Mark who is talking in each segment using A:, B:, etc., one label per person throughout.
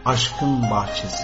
A: Aşkın bahçesi.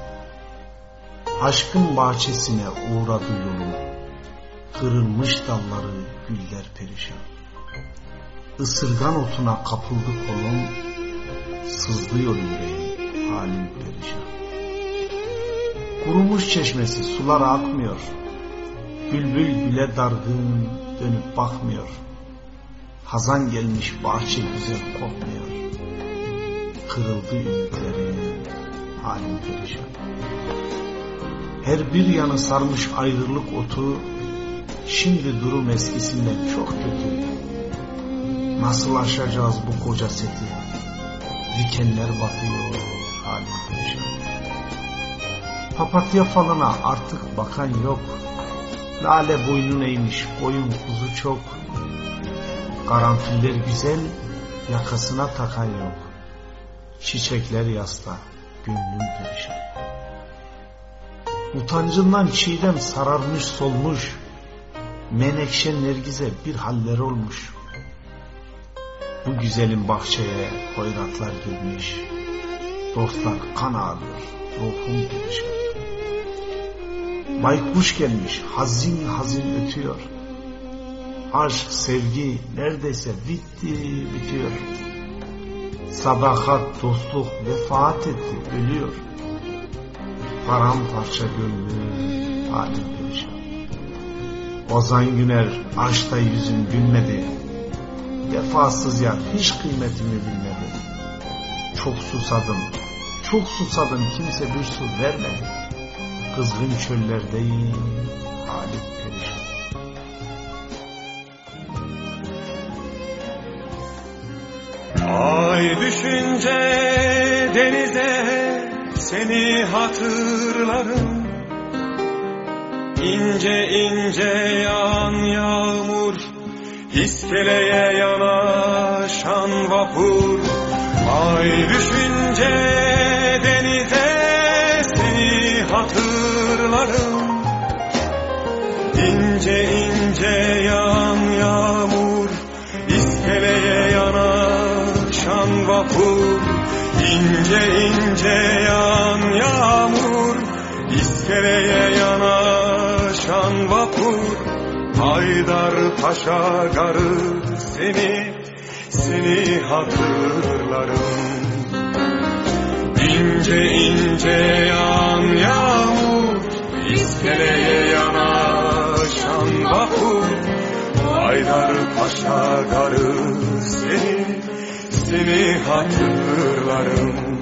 A: Aşkın bahçesine uğradı yolum. Kırılmış dalları güller perişan. Isırgan otuna kapıldı kolum. Sızlıyor yüreğim, halim perişan. Kurumuş çeşmesi, sular akmıyor. Bülbül güle dargın, dönüp bakmıyor. Hazan gelmiş, bahçe güzel kokmuyor. Kırıldı ümitlerim, halim perişan. Her bir yanı sarmış ayrılık otu. Şimdi durum eskisinden çok kötü. Nasıl aşacağız bu koca seti? Dikenler batıyor, halim perişan. Papatya falına artık bakan yok. Lale boynun eğmiş, koyun kuzu çok. Karanfiller güzel, yakasına takan yok. Çiçekler yasta, gönlüm perişan. Utancından çiğdem sararmış solmuş. Menekşe nergize bir haller olmuş. Bu güzelim bahçeye hoyratlar girmiş. Dostlar kan ağlıyor, ruhum perişan. Baykuş gelmiş, hazin hazin ötüyor. Aşk, sevgi neredeyse bitti, bitiyor. Sadakat, dostluk vefat etti, ölüyor. Paramparça gönlüm, halim perişan. Ozan Güner, aşkta yüzüm gülmedi. Vefasız yar hiç kıymetimi bilmedi. Çok susadım, kimse bir su vermedi. Kızgın çöllerdeyim, halim perişan.
B: Ay düşünce denize seni hatırlarım. İnce ince yağan yağmur, iskeleye yanaşan vapur. Ay düşünce denize seni hatırlarım. İnce ince yağan yağmur, iskeleye yanaşan vapur. İnce ince yağan yağmur, iskeleye yanaşan vapur. Haydarpaşa garı seni hatırlarım. İnce ince yağan yağmur, iskeleye yanaşan vapur. Haydarpaşa garı seni hatırlarım.